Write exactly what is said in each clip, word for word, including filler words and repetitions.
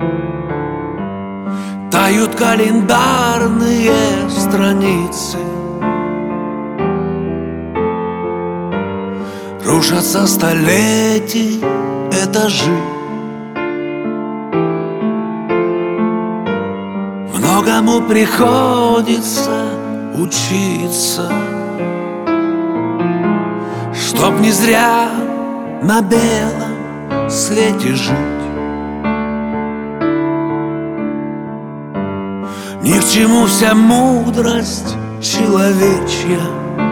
Тают календарные страницы, рушатся столетий этажи. Многому приходится учиться, чтоб не зря на белом свете жить. Ни к чему вся мудрость человечья,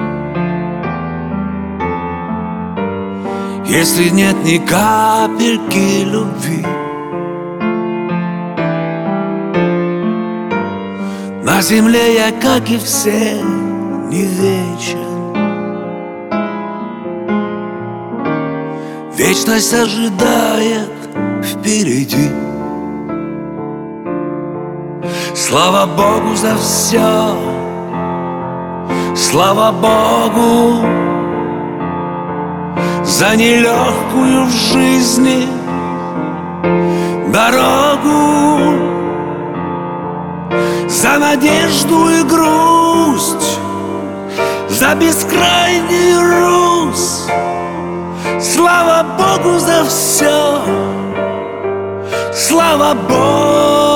если нет ни капельки любви. На земле я, как и все, не вечен. Вечность ожидает впереди. Слава Богу за все, слава Богу за нелегкую в жизни дорогу, за надежду и грусть, за бескрайнюю Русь. Слава Богу за все, слава Богу.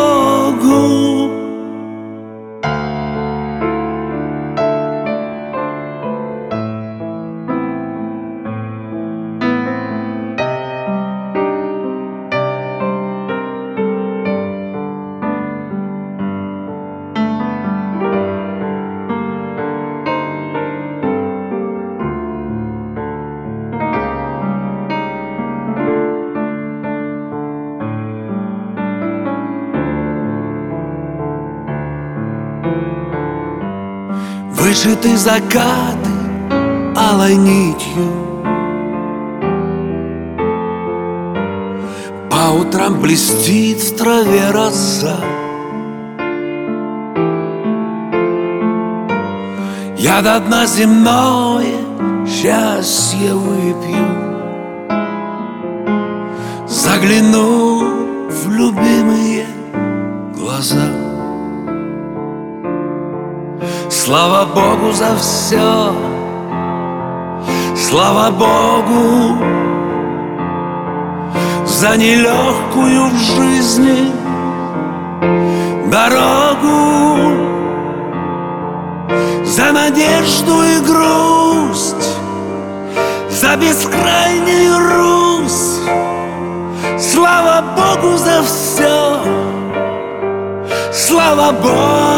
Вышиты закаты алой нитью, по утрам блестит в траве роса. Я до дна земное счастье выпью, загляну в любимые глаза. Слава Богу за все, слава Богу за нелегкую в жизни дорогу, за надежду и грусть, за бескрайнюю Русь. Слава Богу за все, слава Богу.